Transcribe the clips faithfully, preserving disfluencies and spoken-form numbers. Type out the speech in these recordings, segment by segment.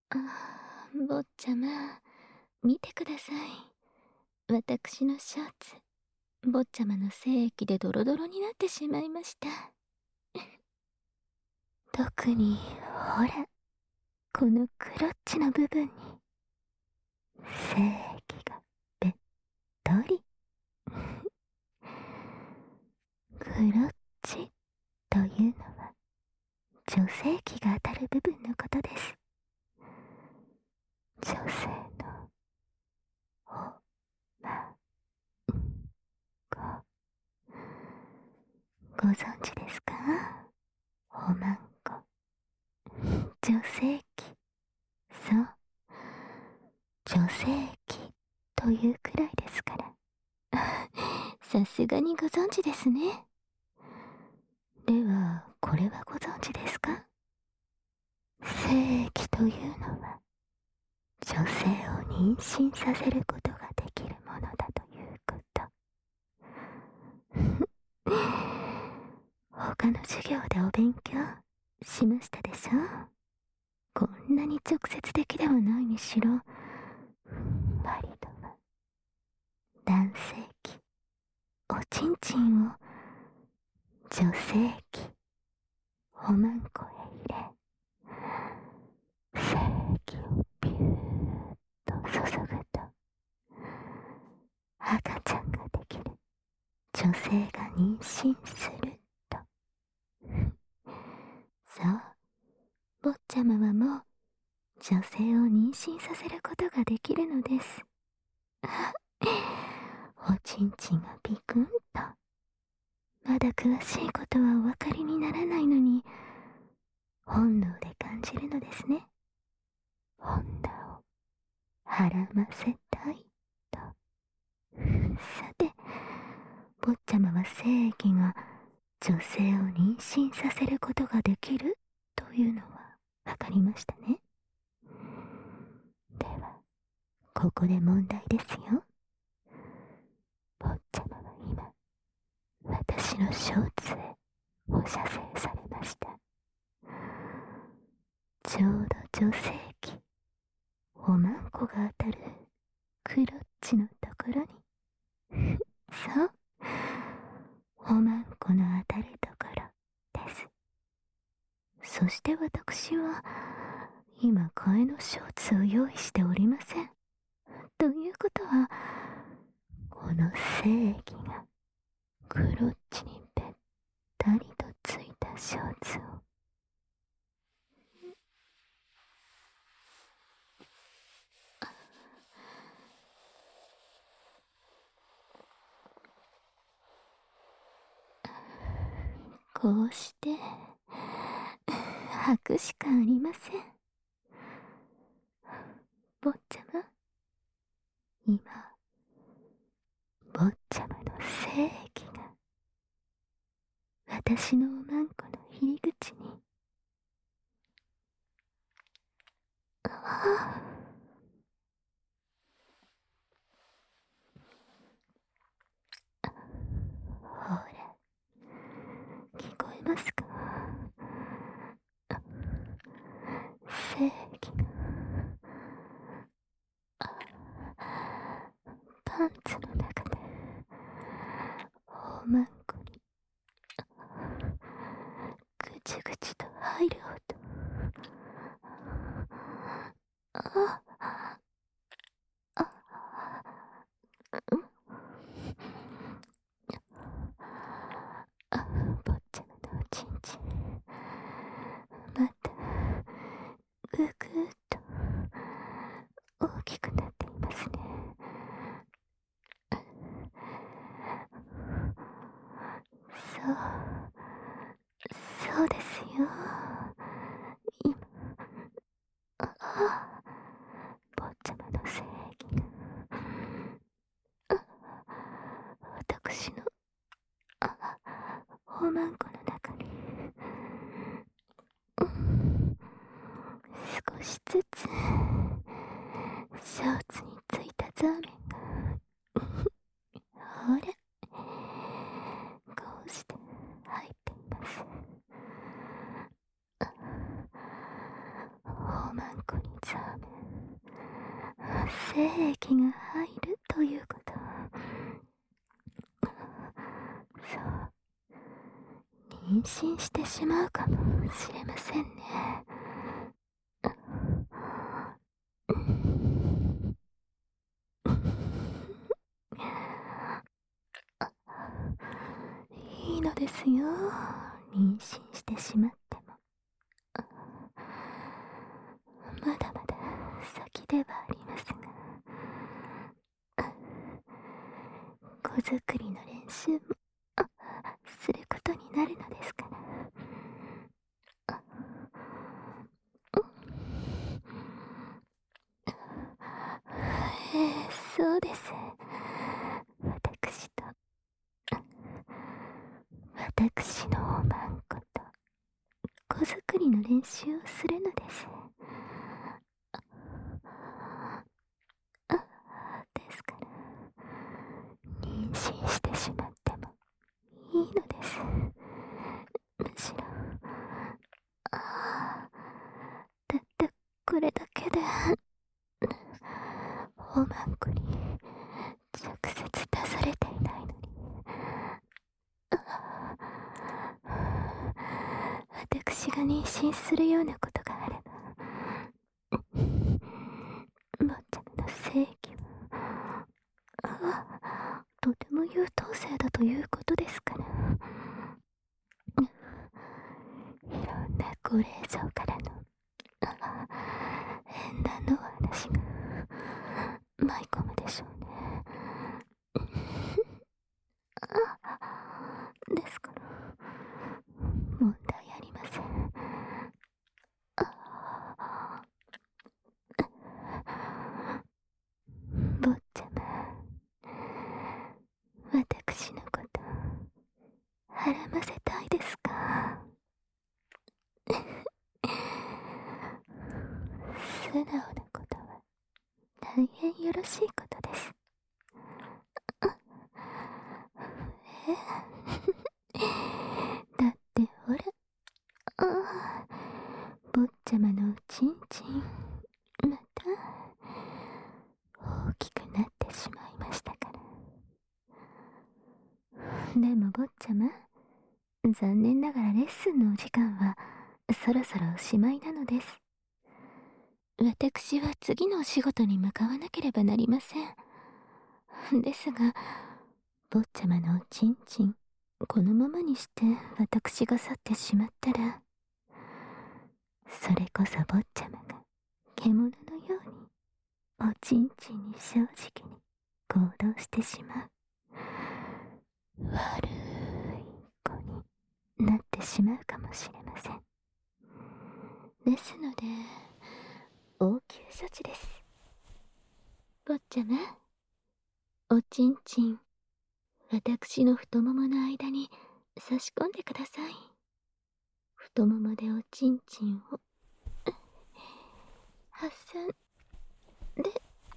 あ、坊ちゃま、見てください。私のショーツ、坊ちゃまの精液でドロドロになってしまいました。特に、ほら、このクロッチの部分に、精液がべっとり。クロッチというのは、女性器が当たる部分のことです。女性の、お、ま、ん、こ。ご存知ですか？おまんこ。女性器。そう。女性器というくらいですから。さすがにご存知ですね。では、これはご存知ですか？精液というのは、女性を妊娠させることができるものだということ。他の授業でお勉強しましたでしょ？こんなに直接的ではないにしろ、割とは男性器、おちんちんを女性器、おまんこへ入れ、精液をビューッと注ぐと、赤ちゃんができる。女性が妊娠すると。そう、坊ちゃまはもう女性を妊娠させることができるのです。おちんちんがピクンと。まだ詳しいことはお分かりにならないのに、本能で感じるのですね。女をはらませたいと。さて、坊ちゃまは精液が女性を妊娠させることができるというのは分かりましたね。では、ここで問題ですよ。坊ちゃまは今、私のショーツへお射精されました。ちょうど女性器、おまんこが当たるクロッチのところに。そう、おまんこの当たるところです。そして私は今替えのショーツを用意しておりません。ということは、この精液がクロッチにべったりとついたショーツを、こうして履くしかありません。坊ちゃま、今、坊ちゃまの精液が私のおまんこの入り口に、ああ、ほら、聞こえますか？精液が、パンツの中でおまんこにぐちぐちと入る音。ああ、うん、あ、坊ちゃまのおちんちん、またぐぐーっと大きくなっていますね。そう、そうですよ。今、ああ、坊ちゃまの精液が、あ、私の、あ、おまんこの中に、うん、少しずつショーツについたザーメンが、ほら、こうして入っています。おまんこにザー精液が入るということ。そう、妊娠してしまうかもしれませんね。いいのですよ、妊娠してしまっても。まだまだ先ではありますが、子作りの練習もすることになるのですから。ええ、そうです。私と私のおまんこと子作りの練習をするのです。ですから妊娠してしまってもいいのです。むしろああ、たったこれだけでおまんこに直接出されていないのに、私が妊娠するようなことがあれば、坊ちゃまの性器はとても優等生だということですから。いろんなご令嬢からの変なの話が舞い込むでしょうね。ですから問題ありません。坊ちゃま、私のことはらませたいですか？素直なことは大変よろしいことです。えだってほら、ああ、坊ちゃまのおちんちんまた大きくなってしまいましたから。でも坊ちゃま、残念ながらレッスンのお時間はそろそろおしまいなのです。私は次のお仕事に向かわなければなりません。ですが、坊ちゃまのおちんちんこのままにして私が去ってしまったら、それこそ坊ちゃまが獣のようにおちんちんに正直に行動してしまう悪い子になってしまうかもしれません。ですので応急処置です。坊ちゃま、おちんちん私の太ももの間に差し込んでください。太ももでおちんちんを挟んで、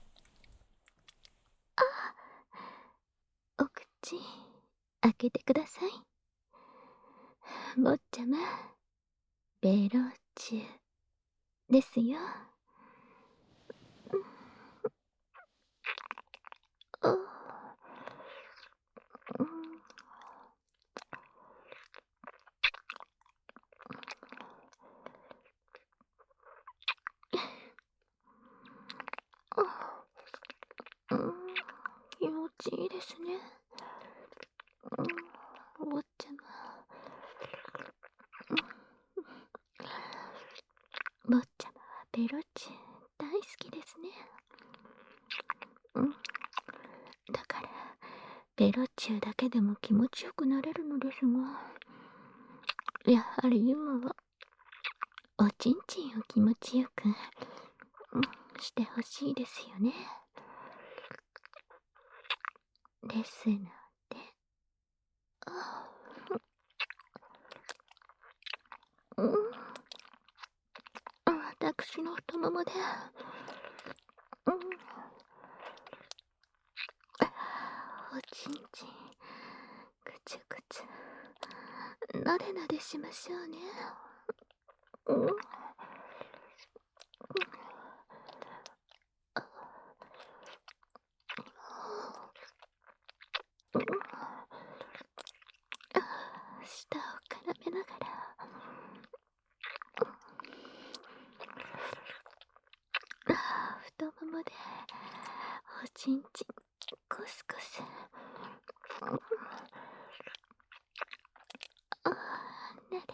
あ、お口開けてください。坊ちゃま、ベロチュですよ。お、うん、うん、気持ちいいですね。うん、坊ちゃま、坊ちゃまはベロチュ大好きですね。うん、だからベロチュだけでも気持ちよくなれるのですが、やはり今はおちんちんを気持ちよく、うん、してほしいですよね。ですので、あ、うん、私の太ももで、うん、おちんちんぐちゅぐちゅなでなでしましょうね。うん、 太ももでおちんちんコスコス。ああ、なでなで。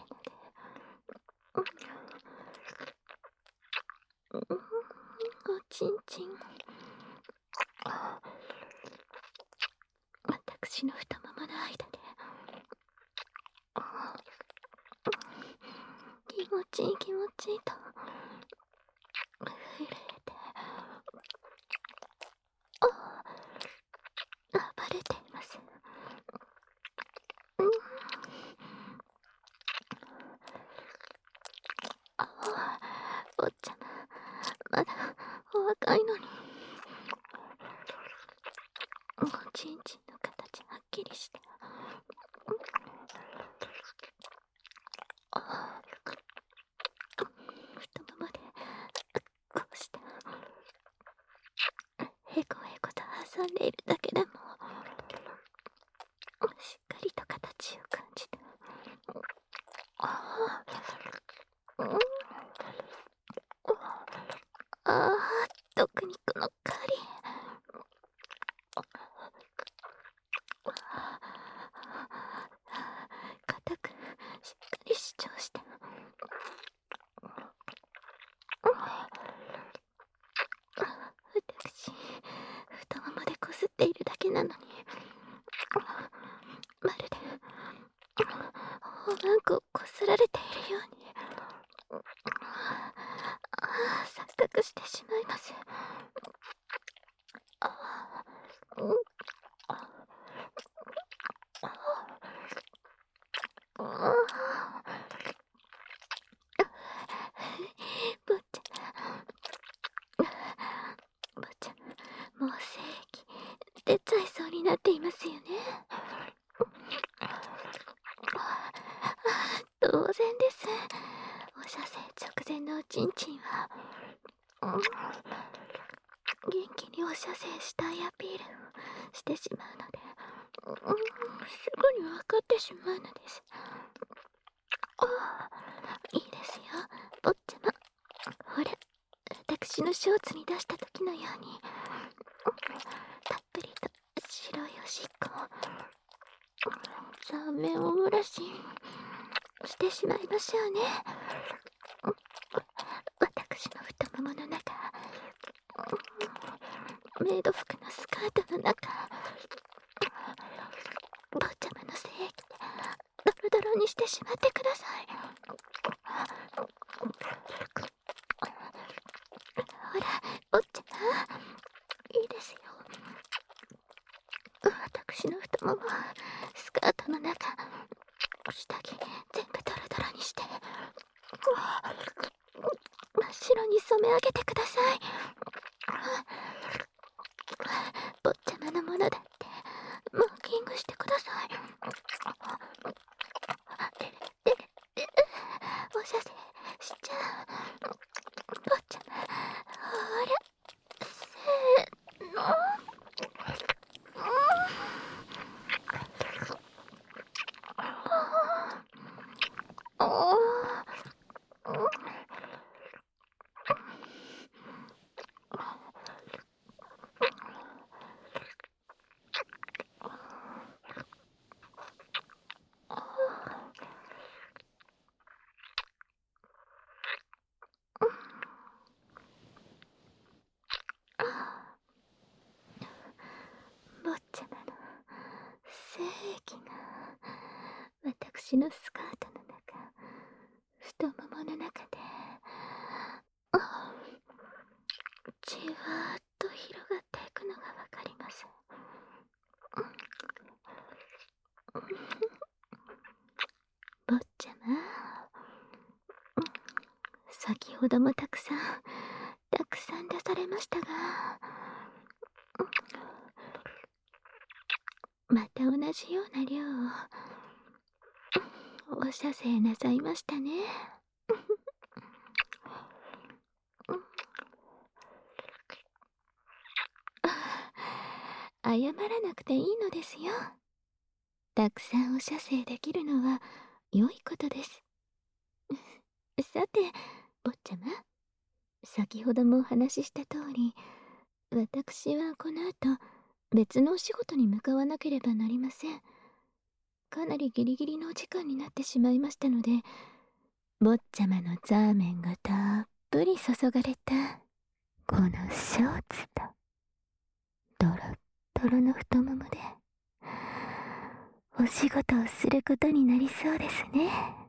うん、おちんちん。私の太ももの間で気持ちいい気持ちいいと震えて、あ暴れています。うん、あ坊ちゃま、まだお若いのにおちんちんの形はっきりして、あ太ももでこうしてへこへこと挟んでいるだけでもしっかりと形を感じて、ああ、うん、ああ、特にこの狩り、固くしっかり主張して、私太ももでこすっているだけなのに、まるでおまんこをこすられているように、ああ錯覚してしまいます。ああ、うん、ああ、ああ、坊ちゃま、坊ちゃま、もう精液出ちゃいそうになっていますよね。当然です。お射精直前のおちんちんは、うん、元気にお射精したいアピールをしてしまうので、うん、すぐに分かってしまうのです。ああ、いいですよ、坊ちゃま。ほら、私のショーツに出した時のように、たっぷりと白いおしっこを顔面を漏らししてしまいましょうね。私の太ももの中、メイド服のスカートの中、坊ちゃまの精液でドロドロにしてしまってください。ほら、坊ちゃま、いいですよ。私の太もも、スカートの中、下着全部ドロドロにして、真っ白に染め上げてください。坊ちゃまのものだってマーキングしてください。で、で、お射精しちゃう。坊ちゃま、ほら、せーの。ああ、坊ちゃまの精液が私のスカートの中、太ももの中で、あ、じわーっと広がっていくのがわかります。坊ちゃま、先ほどもたくさんたくさん出されましたが、また同じような量をお射精なさいましたね。謝らなくていいのですよ。たくさんお射精できるのは良いことです。さて、坊ちゃま、 先ほどもお話しした通り、私はこの後、別のお仕事に向かわなければなりません。かなりギリギリのお時間になってしまいましたので、坊ちゃまのザーメンがたっぷり注がれた、このショーツと、ドロッドロの太ももで、お仕事をすることになりそうですね。